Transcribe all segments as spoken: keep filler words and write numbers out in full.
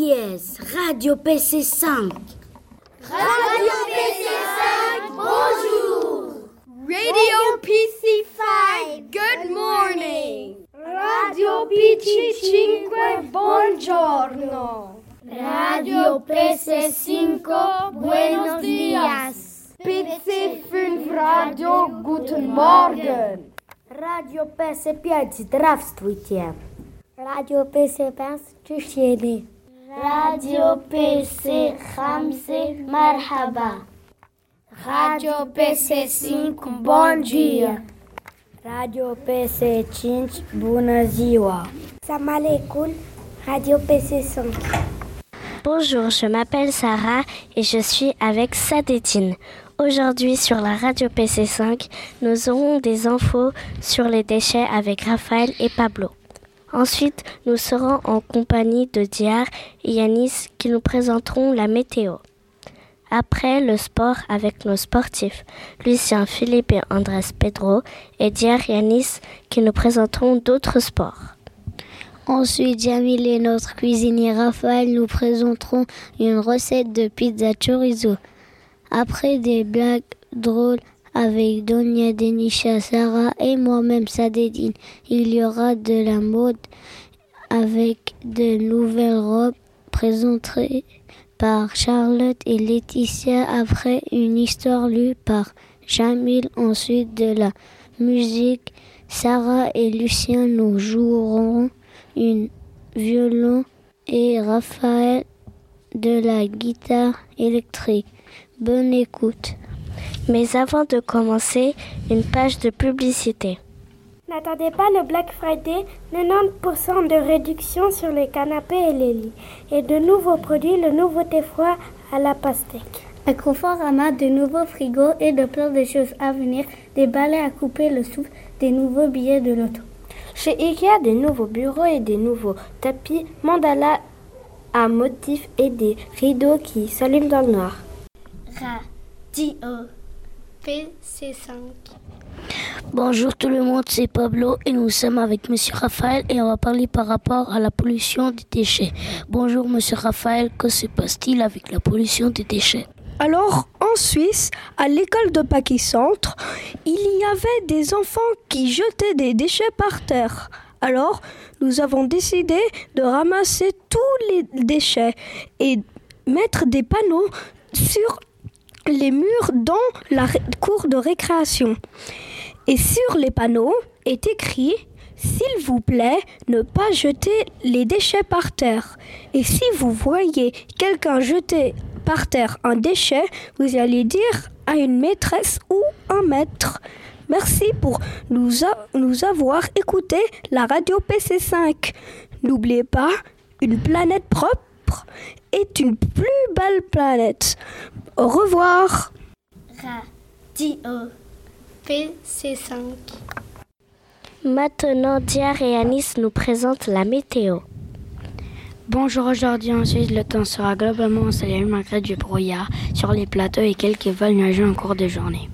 dièse, Radio P C cinq. Radio P C cinq, bonjour. Radio P C five, good morning. Radio P C cinque, buongiorno. Radio P C cinque, buenos días. P C fünf Radio, guten Morgen. Radio P C пять, здравствуйте. Radio P C пять, тишины. Radio P C خمسة, مرحبا. Radio P C cinco, bom dia. Radio P C cinque, bună ziua. Salam alaikum, Radio P C cinq. Bonjour, je m'appelle Sarah et je suis avec Sadetine. Aujourd'hui sur la Radio P C cinq, nous aurons des infos sur les déchets avec Raphaël et Pablo. Ensuite, nous serons en compagnie de Diar et Yanis qui nous présenteront la météo. Après, le sport avec nos sportifs, Lucien, Philippe et Andrés Pedro, et Diar et Yanis qui nous présenteront d'autres sports. Ensuite, Jamil et notre cuisinier Raphaël nous présenteront une recette de pizza chorizo. Après des blagues drôles avec Donia, Denisha, Sarah et moi-même Sadedine, il y aura de la mode avec de nouvelles robes présentées par Charlotte et Laetitia. Après, une histoire lue par Jamil. Ensuite, de la musique. Sarah et Lucien nous joueront un violon et Raphaël de la guitare électrique. Bonne écoute. Mais avant de commencer, une page de publicité. N'attendez pas le Black Friday, quatre-vingt-dix pour cent de réduction sur les canapés et les lits. Et de nouveaux produits, le nouveau thé froid à la pastèque. Un Conforama, de nouveaux frigos et de plein de choses à venir, des balais à couper le souffle, des nouveaux billets de loto. Chez Ikea, des nouveaux bureaux et des nouveaux tapis, mandala à motifs et des rideaux qui s'allument dans le noir. Radio P C cinq. Bonjour tout le monde, c'est Pablo et nous sommes avec Monsieur Raphaël et on va parler par rapport à la pollution des déchets. Bonjour Monsieur Raphaël, que se passe-t-il avec la pollution des déchets ? Alors, en Suisse, à l'école de Paquis-Centre, il y avait des enfants qui jetaient des déchets par terre. Alors, nous avons décidé de ramasser tous les déchets et mettre des panneaux sur les murs dans la ré- cour de récréation. Et sur les panneaux est écrit « S'il vous plaît, ne pas jeter les déchets par terre ». Et si vous voyez quelqu'un jeter par terre un déchet, vous allez dire à une maîtresse ou un maître. Merci pour nous, a- nous avoir écouté la Radio P C cinq. N'oubliez pas, une planète propre est une plus belle planète. Au revoir. Radio P C cinq. Maintenant, Diar et Yanis nous présentent la météo. Bonjour, aujourd'hui en Suisse, le temps sera globalement ensoleillé malgré du brouillard sur les plateaux et quelques vols nuageux en cours de journée.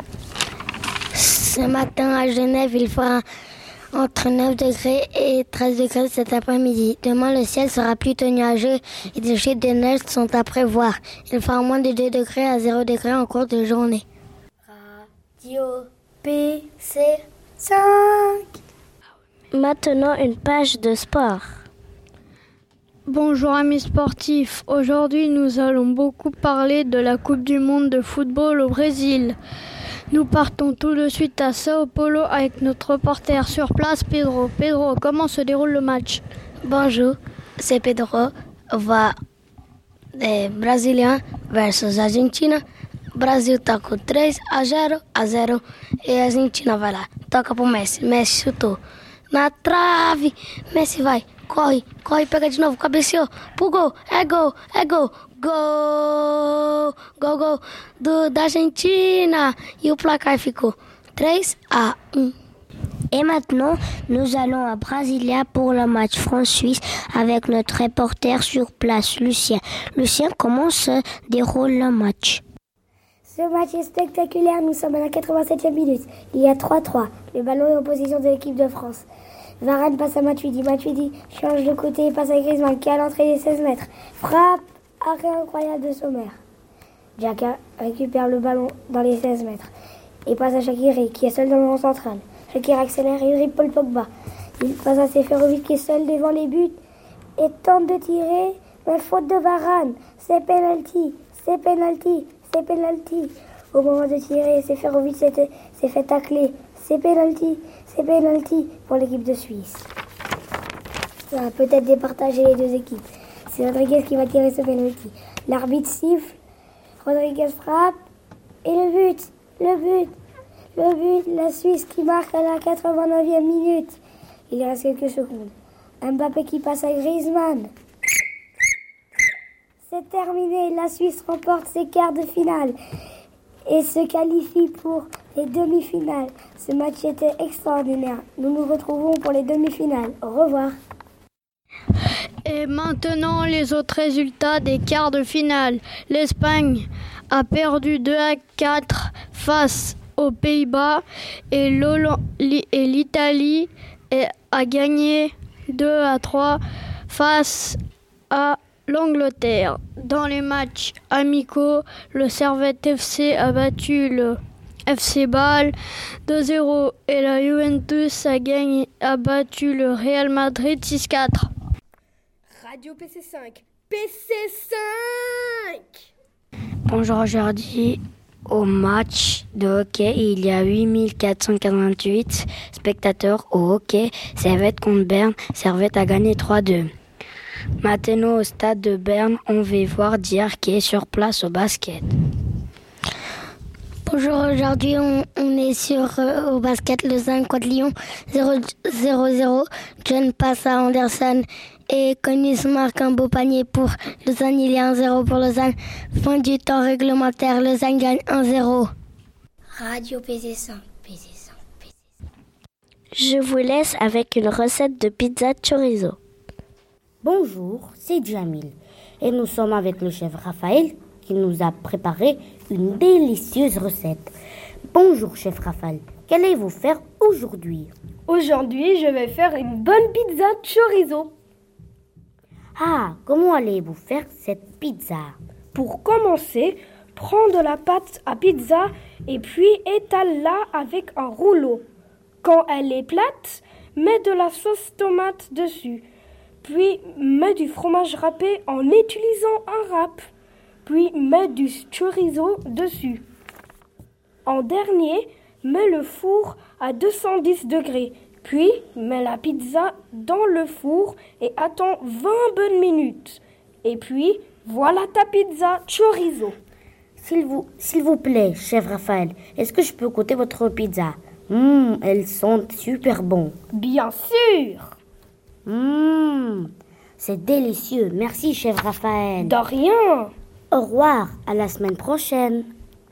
Ce matin à Genève, il fera entre neuf degrés et treize degrés cet après-midi. Demain, le ciel sera plutôt nuageux et des chutes de neige sont à prévoir. Il fera moins de deux degrés à zéro degré en cours de journée. Radio P C cinq. Maintenant, une page de sport. Bonjour amis sportifs, aujourd'hui nous allons beaucoup parler de la Coupe du Monde de football au Brésil. Nous partons tout de suite à Sao Paulo avec notre reporter sur place, Pedro. Pedro, comment se déroule le match ? Bonjour, c'est Pedro. Va é, Brasília versus Argentina. Brasil tá com três a zero a zero e a Argentina vai lá. Toca pro Messi. Messi chutou. Na trave. Messi vai. Corre, corre, pega de novo. Cabeceou. Pro gol. É gol, é gol. Gol. Gol, gol do, da Argentina. E o placar ficou três a um. Et maintenant, nous allons à Brasilia pour le match France-Suisse avec notre reporter sur place, Lucien. Lucien, comment se déroule le match ? Ce match est spectaculaire, nous sommes à la quatre-vingt-septième minute. Il y a trois trois. Le ballon est en position de l'équipe de France. Varane passe à Matuidi. Matuidi change de côté et passe à Griezmann qui est à l'entrée des seize mètres. Frappe, arrêt incroyable de Sommer. Xhaka récupère le ballon dans les seize mètres et passe à Shaqiri qui est seul dans le rond central. Shaqiri accélère et dribble Paul Pogba. Il passe à Seferovic qui est seul devant les buts et tente de tirer, mais faute de Varane. C'est penalty, c'est penalty, c'est penalty. Au moment de tirer, Seferovic s'est, s'est fait tacler. C'est penalty, c'est penalty pour l'équipe de Suisse. Ça va peut-être départager les deux équipes. C'est Rodriguez qui va tirer ce penalty. L'arbitre siffle, Rodriguez frappe et le but, le but, le but, la Suisse qui marque à la quatre-vingt-neuvième minute. Il reste quelques secondes. Mbappé qui passe à Griezmann. C'est terminé, la Suisse remporte ses quarts de finale et se qualifie pour les demi-finales. Ce match était extraordinaire. Nous nous retrouvons pour les demi-finales. Au revoir. Et maintenant, les autres résultats des quarts de finale. L'Espagne a perdu deux à quatre face aux Pays-Bas et, et l'Italie a gagné deux à trois face à l'Angleterre. Dans les matchs amicaux, le Servette F C a battu le F C Bâle deux zéro et la Juventus a, gagné, a battu le Real Madrid six quatre. Radio P C cinq. P C cinq. Bonjour, aujourd'hui au match de hockey, il y a huit mille quatre cent quarante-huit spectateurs au hockey. Servette contre Berne. Servette a gagné trois deux. Maintenant au stade de Berne, on va voir Diar qui est sur place au basket. Bonjour, aujourd'hui on, on est sur euh, au basket Lausanne contre Lyon zéro zéro. John passe à Anderson et Conis marque un beau panier pour Lausanne. Il y a un zéro pour Lausanne. Fin du temps réglementaire, Lausanne gagne un zéro. Radio P C cinq. P C cinq. P C cinq. Je vous laisse avec une recette de pizza chorizo. Bonjour, c'est Jamil et nous sommes avec le chef Raphaël qui nous a préparé une délicieuse recette. Bonjour chef Raphaël, qu'allez-vous faire aujourd'hui? Aujourd'hui, je vais faire une bonne pizza chorizo. Ah, comment allez-vous faire cette pizza? Pour commencer, prends de la pâte à pizza et puis étale-la avec un rouleau. Quand elle est plate, mets de la sauce tomate dessus. Puis mets du fromage râpé en utilisant un râpe. Puis mets du chorizo dessus. En dernier, mets le four à deux cent dix degrés. Puis mets la pizza dans le four et attends vingt bonnes minutes. Et puis voilà ta pizza chorizo. S'il vous, s'il vous plaît, chef Raphaël, est-ce que je peux goûter votre pizza? Mmh, elles sont super bonnes. Bien sûr. Mmh, c'est délicieux. Merci, chef Raphaël. De rien. Au revoir, à la semaine prochaine.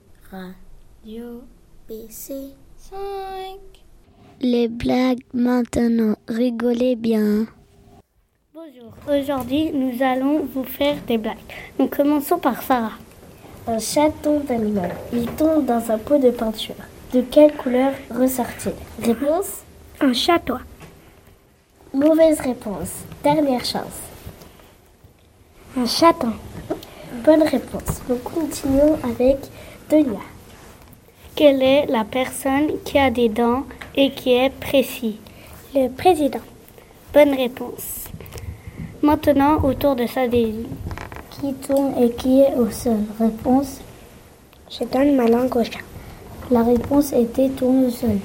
Radio P C cinq. Les blagues maintenant, rigolez bien. Bonjour, aujourd'hui nous allons vous faire des blagues. Nous commençons par Sarah. Un chat tombe d'animal. Il tombe dans un pot de peinture. De quelle couleur ressort-il? Réponse: un château. Mauvaise réponse. Dernière chance. Un chaton. Bonne réponse. Nous continuons avec Donia. Quelle est la personne qui a des dents et qui est précis? Le président. Bonne réponse. Maintenant, autour de ça des... Qui tourne et qui est au sol? Réponse: je donne ma langue au chat. La réponse était tournesol.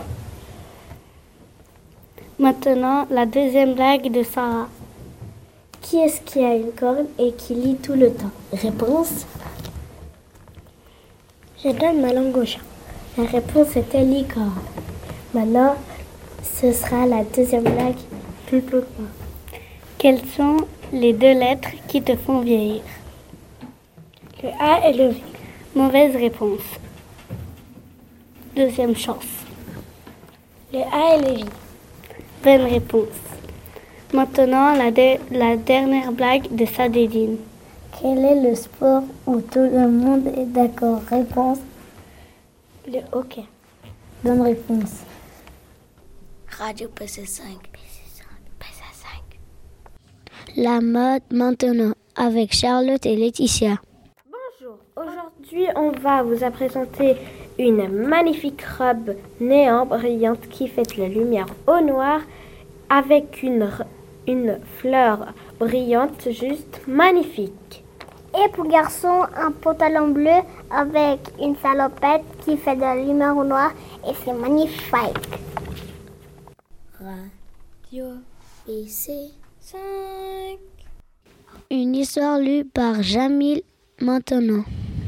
Maintenant, la deuxième blague de Sarah. Qui est-ce qui a une corne et qui lit tout le temps? Réponse: je donne ma langue au chat. La réponse était licorne. Maintenant, ce sera la deuxième blague plus lentement. Quelles sont les deux lettres qui te font vieillir? Le A et le V. Mauvaise réponse. Deuxième chance. Le A et le J. Bonne réponse. Maintenant, la, de, la dernière blague de Sadedine. Quel est le sport où tout le monde est d'accord? Réponse: le hockey. Bonne réponse. Radio P C cinq. P C cinq. la mode maintenant avec Charlotte et Laetitia. Bonjour, aujourd'hui on va vous présenter une magnifique robe néant brillante qui fait la lumière au noir avec une, une fleur brillante juste magnifique. Et pour garçon, un pantalon bleu avec une salopette qui fait de la lumière au noir et c'est magnifique. Radio P C cinq. Une histoire lue par Jamil maintenant.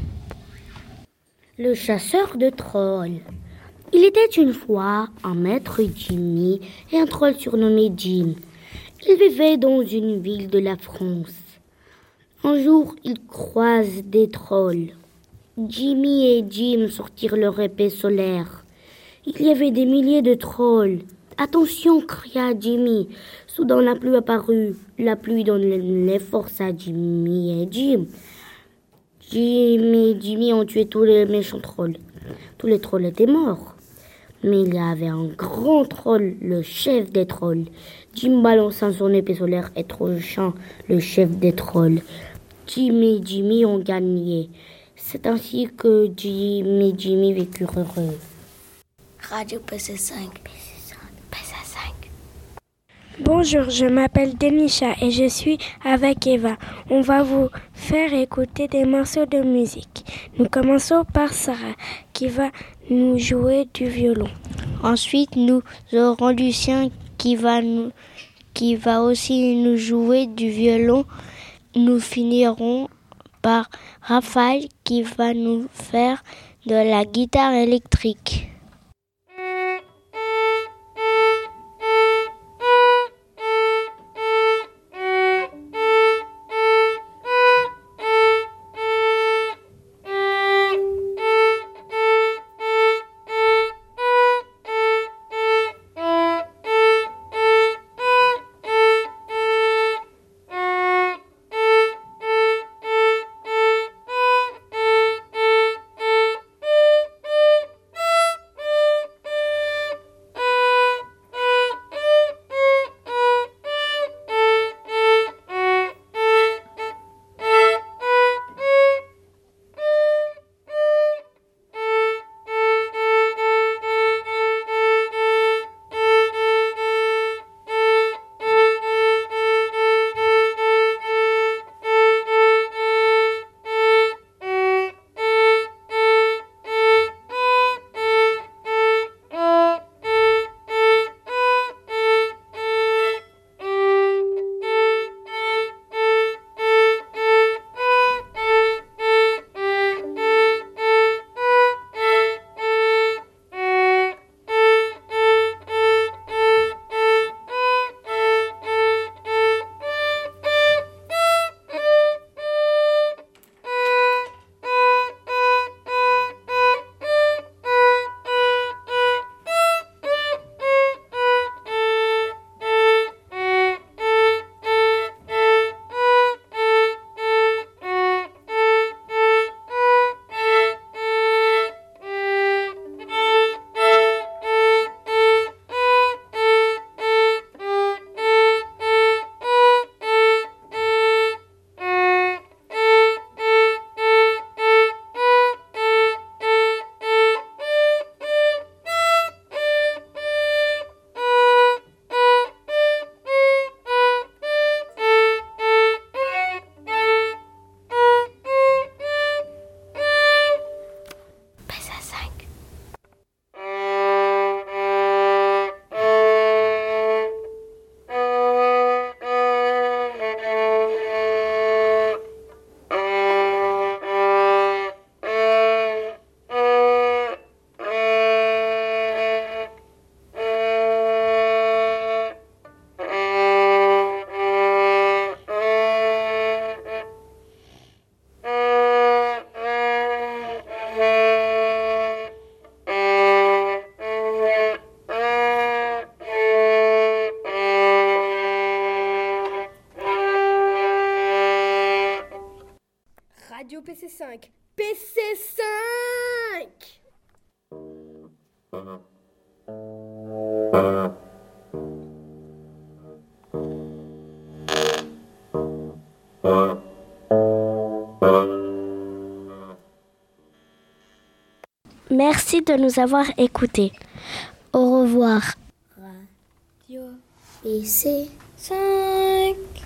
Le chasseur de trolls. Il était une fois un maître Jimmy et un troll surnommé Jim. Ils vivaient dans une ville de la France. Un jour, ils croisent des trolls. Jimmy et Jim sortirent leur épée solaire. Il y avait des milliers de trolls. « Attention !» cria Jimmy. Soudain, la pluie apparut. La pluie donne les forces à Jimmy et Jim. Jim et Jimmy ont tué tous les méchants trolls. Tous les trolls étaient morts. Mais il y avait un grand troll, le chef des trolls. Jim balança son épée solaire et trancha le chef des trolls. Jim et Jimmy ont gagné. C'est ainsi que Jim et Jimmy vécurent heureux. Radio P C cinq. Bonjour, je m'appelle Denisha et je suis avec Eva. On va vous faire écouter des morceaux de musique. Nous commençons par Sarah qui va nous jouer du violon. Ensuite, nous aurons Lucien qui va, nous, qui va aussi nous jouer du violon. Nous finirons par Raphaël qui va nous faire de la guitare électrique. Radio P C cinq. P C cinq. Merci de nous avoir écoutés. Au revoir. Radio P C cinq.